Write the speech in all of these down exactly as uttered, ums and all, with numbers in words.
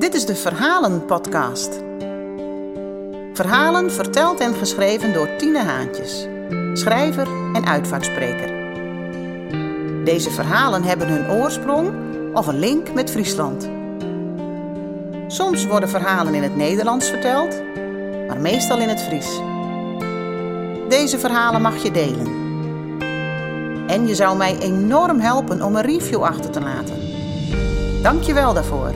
Dit is de Verhalen-podcast. Verhalen verteld en geschreven door Tine Haantjes, schrijver en uitvaartspreker. Deze verhalen hebben hun oorsprong of een link met Friesland. Soms worden verhalen in het Nederlands verteld, maar meestal in het Fries. Deze verhalen mag je delen. En je zou mij enorm helpen om een review achter te laten. Dank je wel daarvoor.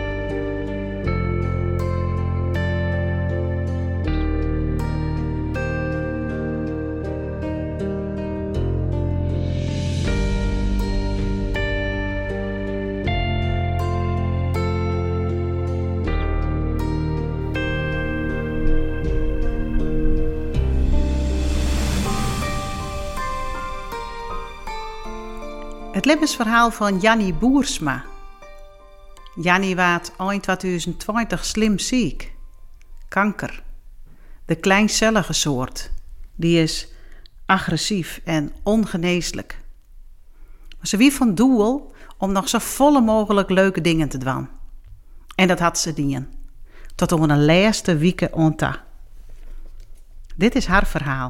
Het levensverhaal van Jannie Boersma. Jannie waard eind tweeduizend twintig slim ziek. Kanker. De kleincellige soort. Die is agressief en ongeneeslijk. Maar ze wie van doel om nog zo volle mogelijk leuke dingen te doen. En dat had ze dien. Tot om een laatste weken onta. Dit is haar verhaal.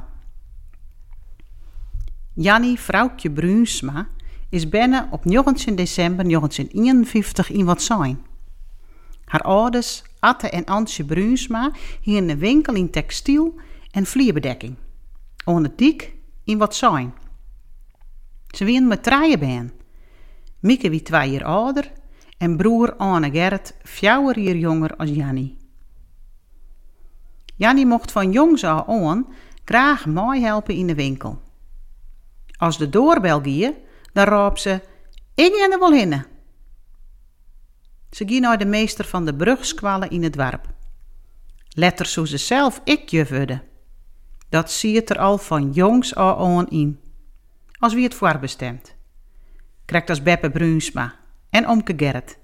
Jannie Vrouwtje Bruinsma is binnen op negentien december negentien eenenvijftig in Watzijn. Haar ouders, Atte en Antje Bruinsma, hingen een winkel in textiel en vlierbedekking. Aan het dik in Watzijn. Ze wien met drieën ben. Mieke wie twee jaar ouder en broer Anne Gerrit vier jaar jonger als Jannie. Jannie mocht van jongs af aan graag mooi helpen in de winkel. Als de doorbel gie, dan roept ze, ik ga er wel in. Ze ging naar de meester van de brugskwallen in het dorp. Letter zo ze zelf ik je worden. Dat zie je er al van jongs af aan in. Als wie het voorbestemt. Krijgt als Beppe Bruinsma en Omke Gerrit.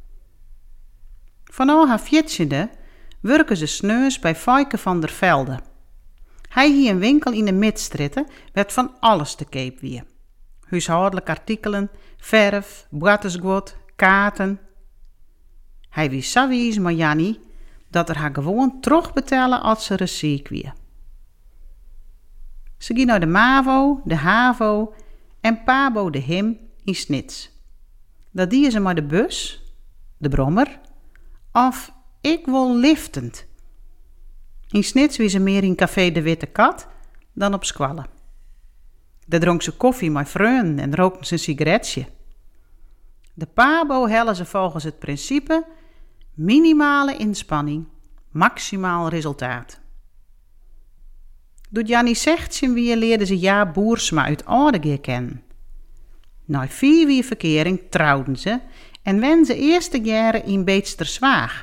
Vanaf haar veertiende werken ze sneus bij Fijke van der Velde. Hij hier een winkel in de Midstritten werd van alles te keep weer. Huishoudelijke artikelen, verf, boetesgoed, kaarten. Hij wist zo wies maar Jannie dat er haar gewoon terugbetalen als ze er ziek weer. Ze ging naar de MAVO, de HAVO en Pabo de Him in Snits. Dat die ze maar de bus, de brommer, of ik wil liftend. In Snits wie ze meer in café de Witte Kat dan op squallen. Daar dronk ze koffie met vrienden en rookten ze een sigaretje. De Pabo hellen ze volgens het principe minimale inspanning, maximaal resultaat. Doet Jannie zegt zien wie leerde ze Jaap Boersma uit Oudegeer kennen. Na vier weer verkering trouwden ze en wen ze eerste jaren in Beetsterswaag.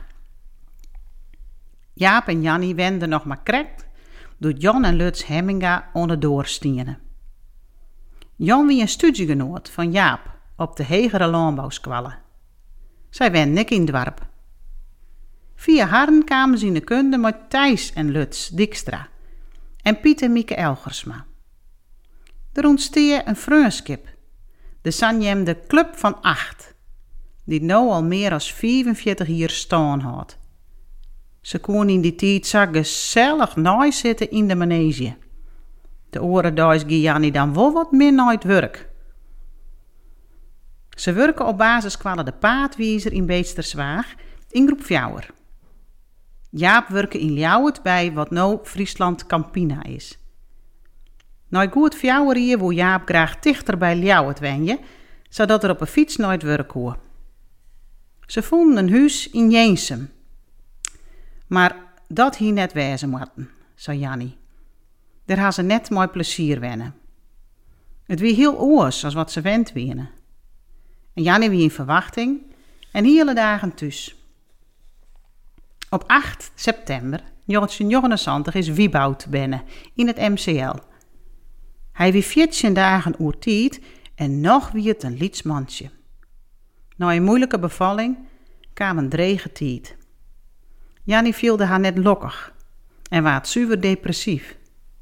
Jaap en Jannie wenden nog maar krekt doet Jan en Lutz Hemminga onderdoor stienen. Jan wie een studiegenoot van Jaap op de Hegere landbouwskwallen. Zij wenden ik in het dorp. Via Harren kwamen ze in de kunde met Thijs en Lutz Dijkstra en Piet en Mieke Elgersma. Er ontsteer een vriendschap, de Sanjem de Club van Acht, die nu al meer dan vierenveertig jaar staan had. Ze kon in die tijd zo gezellig naai zitten in de manege. De oren daas gie Jannie dan wel wat meer naar het werk. Ze werken op basiskwallen de Paardwiezer in Beetsterswaag in groep vier. Jaap werken in Ljouwert bij wat nou Friesland Campina is. Na goed vier jaar wil Jaap graag dichter bij Ljouwert wenje, zodat er op een fiets naar het werk kon. Ze vonden een huis in Jeensum. Maar dat hier net wezen moeten, zei Jannie. Daar gaan ze net mooi plezier wennen. Het wie heel oors als wat ze wend wienen. En Jannie wie in verwachting en hele dagen thuis. Op acht september negentien negenenzeventig is Wieboud binnen in het M C L. Hij wie veertien dagen oer tijd en nog wie het een lietsmandje. Na een moeilijke bevalling kwam een drege tijd. Jannie vielde haar net lokkig en waard zuiver depressief.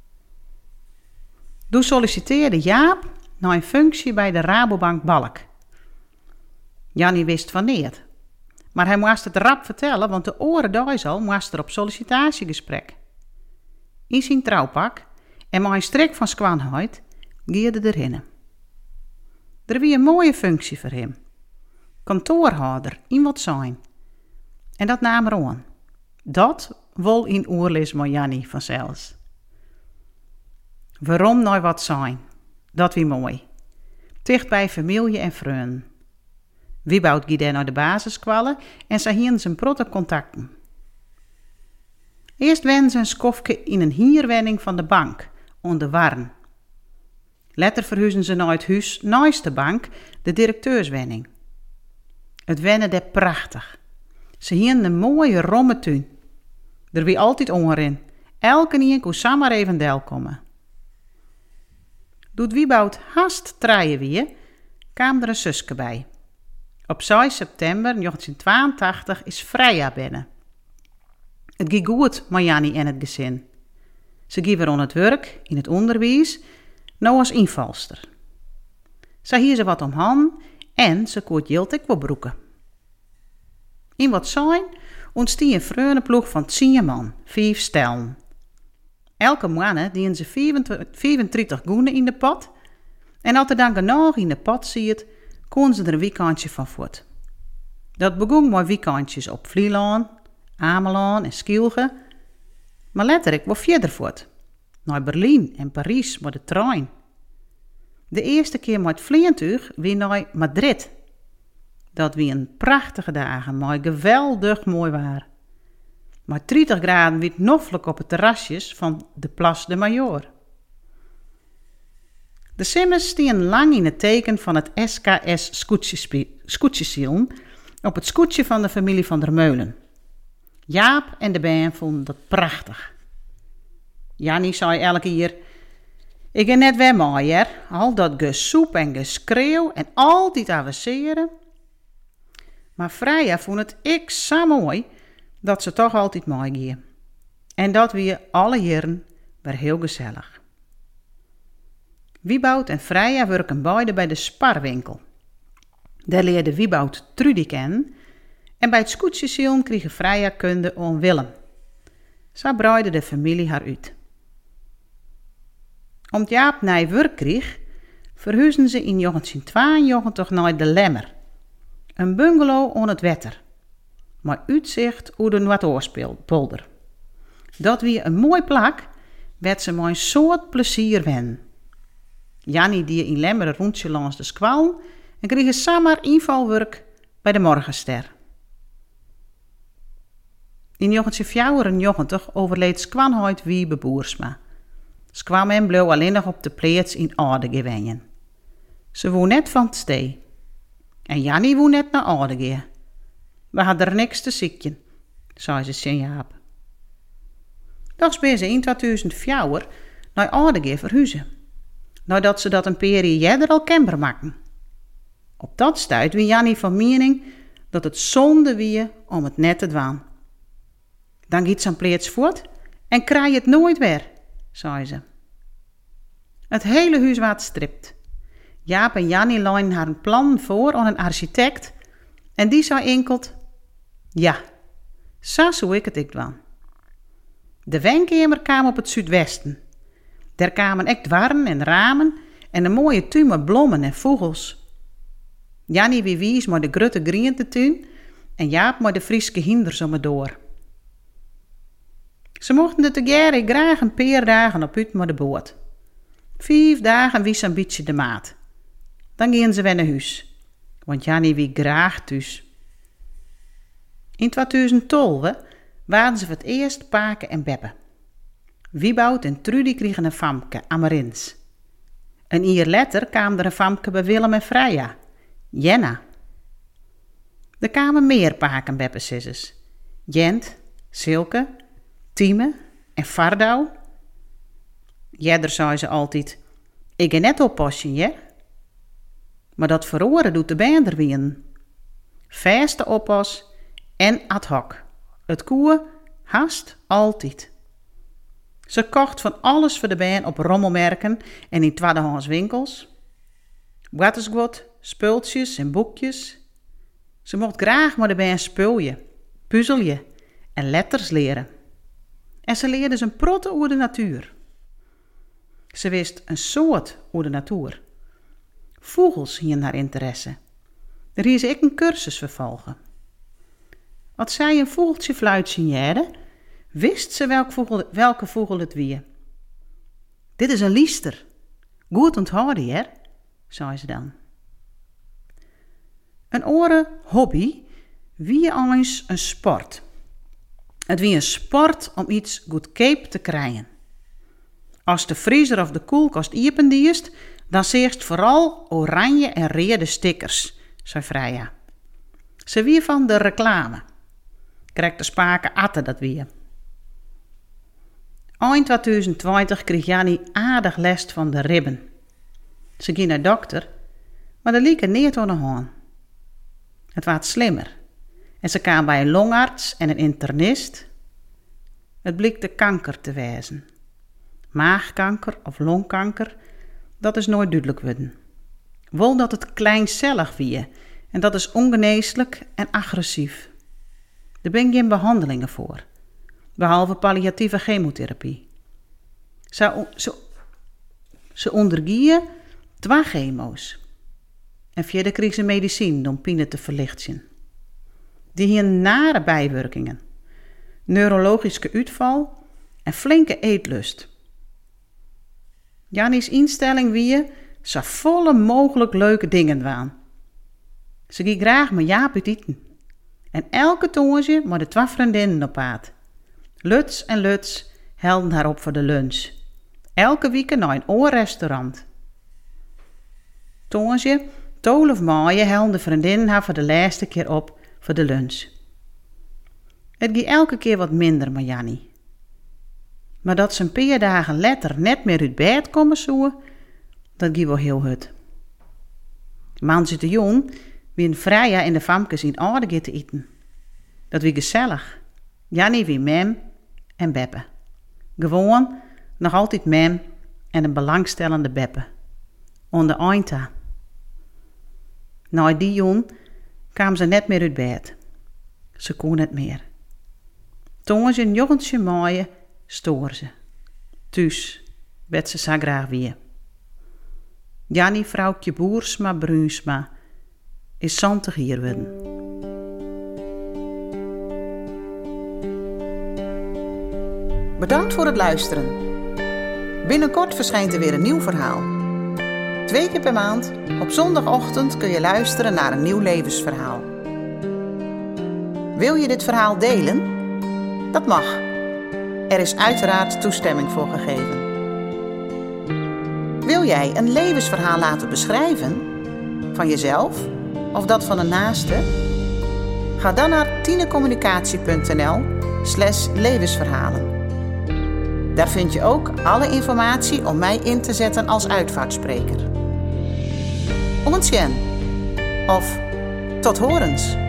Toen solliciteerde Jaap naar een functie bij de Rabobank Balk. Jannie wist van niet, Maar hij moest het rap vertellen, want de oren dag al moest er op sollicitatiegesprek. In zijn trouwpak en met een strik van skwanheid gierde erin. Er wie een mooie functie voor hem. Kantoorhouder in wat zijn. En dat nam er aan. Dat wol in oorlis met Jannie vanzelfs. Waarom nou wat zijn? Dat wie mooi. Dicht bij familie en vrienden. Wieboud ging daar naar de basiskwallen en ze hielden zijn protte contacten. Eerst wenden ze een skofke in een hierwenning van de bank, onder warn. Later verhuizen ze naar het huis naast de bank, de directeurswenning. Het wennen daar prachtig. Ze hielden een mooie romme tuin. Er wie altijd onderin. Elke nien kon samen even deel komen. Doet Wieboud haast traaien wie, kwam er een zuske bij. Op zes september negentien tweeëntachtig is Freya binnen. Het ging goed met Jannie en het gezin. Ze ging weer aan het werk, in het onderwijs, nou als invalster. Ze hier ze wat om hand en ze koort jiltig wat broeken. In wat zijn ontstie een vreunenploeg van tien man, vijf stellen. Elke maand dienen ze vijfentwintig goenen in de pot en als er dan genoeg in de pot ziet, kon ze er een weekendje van voort. Dat begon met weekendjes op Vlieland, Ameland en Skilge, maar letterlijk wat verder voort. Naar Berlijn en Parijs met de trein. De eerste keer met het vliegtuig weer naar Madrid. Dat weer een prachtige dagen, maar geweldig mooi waar. Maar dertig graden weer noffelijk op het terrasjes van de Place de Major. De Simmers stien lang in het teken van het S K S Scootjesielen op het scootje van de familie van der Meulen. Jaap en de band vonden dat prachtig. Jannie zei elke keer, ik ga net weer mooier, al dat gesoep en geschreeuw en altijd avanceren. Maar Freya vond het ik zo mooi dat ze toch altijd mooi gingen. En dat weer alle jaren weer heel gezellig. Wieboud en Freya werken beide bij de Sparwinkel. Daar leerde Wieboud Trudy kennen en bij het scootjesielen kreeg Freya kunde aan Willem. Zo breidde de familie haar uit. Omdat Jaap naar werk kreeg, verhuisden ze in negentien tweeënnegentig naar de Lemmer. Een bungalow aan het water, maar uitzicht over de Noordoostpolder. Dat weer een mooi plak, werd ze met een soort plezier wen. Jannie die in Lemmer een rondje langs de skwal en kreeg samen invalwerk bij de Morgenster. In negentien vierennegentig overleed Skwanheid Wiebe Boersma. Skwam en bleef alleen nog op de plaats in Aardegewenjen. Ze woon net van het stee. En Jannie woon net naar Aardege. We hadden er niks te ziekjen, zei ze Sint Jaap. Dags ben ze in tweeduizend vier naar Aardege verhuizen. Nadat ze dat een periode jeder al kenbaar maken. Op dat stuit wie Jannie van mening dat het zonde wie om het net te doen. Dan gaat zijn plaats voort en krijg je het nooit weer, zei ze. Het hele huis werd stript. Jaap en Jannie leiden haar een plan voor aan een architect en die zei enkeld, ja, zo zou ik het ik doen. De wijnkamer kwam op het zuidwesten. Daar kwamen echt dwarren en ramen en een mooie tuin met bloemen en vogels. Jannie wie wies maar de grote groentetuin en Jaap maar de Frieske hinders om het door. Ze mochten de tegere graag een paar dagen op uit met de boot. Vijf dagen wies een beetje de maat. Dan gingen ze weer naar huis, want Jannie wie graag thuis. In tweeduizend twaalf waren ze voor het eerst Paken en Beppe. Wieboud en Trudy kregen een famke, Amarins. Een jaar later kwam er een famke bij Willem en Freya, Jenna. Er kwamen meer Paken en Beppe zissers. Jent, Silke, Tieme en Vardouw. Jeder zei ze altijd, ik ga net oppassen, je. Maar dat verhoren doet de band er weer. Vaste oppas en ad hoc. Het koe haast altijd. Ze kocht van alles voor de band op rommelmerken en in tweedehands winkels. Wat is wat, spultjes en boekjes. Ze mocht graag met de band spulje, puzzelje en letters leren. En ze leerde zijn protte over de natuur. Ze wist een soort over de natuur. Vogels hien haar interesse. Er is ik een cursus vervolgen. Als zij een vogeltje fluit signeerde, wist ze welk vogel, welke vogel het wie. Dit is een liester. Goed onthouden, hè? Zei ze dan. Een andere hobby wie eens een sport. Het wie een sport om iets goedkoop te krijgen. Als de vriezer of de koelkast iependiest, dan zeerst vooral oranje en rode stickers, zei Freya. Ze wie van de reclame. Krijgt de spaken atten dat wie. Eind tweeduizend twintig kreeg Jannie aardig last van de ribben. Ze ging naar de dokter, maar dat liep er niet aan de hand. Het werd slimmer en ze kwam bij een longarts en een internist. Het bleek de kanker te wezen. Maagkanker of longkanker, dat is nooit duidelijk worden. Wel dat het kleincellig wie en dat is ongeneeslijk en agressief. Er zijn geen behandelingen voor, behalve palliatieve chemotherapie. Ze, ze, ze ondergieën twee chemo's. En verder kreeg ze medicijn om pijn te verlichten. Die hier nare bijwerkingen. Neurologische uitval en flinke eetlust. Jannie's instelling wie zo volle mogelijk leuke dingen waan. Ze ging graag met Jaap uit eten. En elke tongetje met de twee vriendinnen op pad. Luts en Luts helden haar op voor de lunch. Elke week naar een oorrestaurant. Tongetje, Tol of Maaie helden de vriendinnen haar voor de laatste keer op voor de lunch. Het ging elke keer wat minder met Jannie. Maar dat ze een paar dagen later net meer uit bed komen zoeken, dat ging wel heel hut. Man zit de jong wie een Freya en de famkes in orde te eten. Dat wie gezellig. Jannie wie mem en Beppe. Gewoon nog altijd mem en een belangstellende Beppe. Onder eindta. Na die jong kwam ze net meer uit bed. Ze kon net meer. Toen ze een jochentje maaien, stoor ze. Thuis werd ze zo graag weer. Jannie vrouwtje Boersma Bruinsma is zantig hier worden. Bedankt voor het luisteren. Binnenkort verschijnt er weer een nieuw verhaal. Twee keer per maand, op zondagochtend, kun je luisteren naar een nieuw levensverhaal. Wil je dit verhaal delen? Dat mag. Er is uiteraard toestemming voor gegeven. Wil jij een levensverhaal laten beschrijven? Van jezelf of dat van een naaste? Ga dan naar tinecommunicatie.nl slash levensverhalen. Daar vind je ook alle informatie om mij in te zetten als uitvaartspreker. Ontjen of tot horens.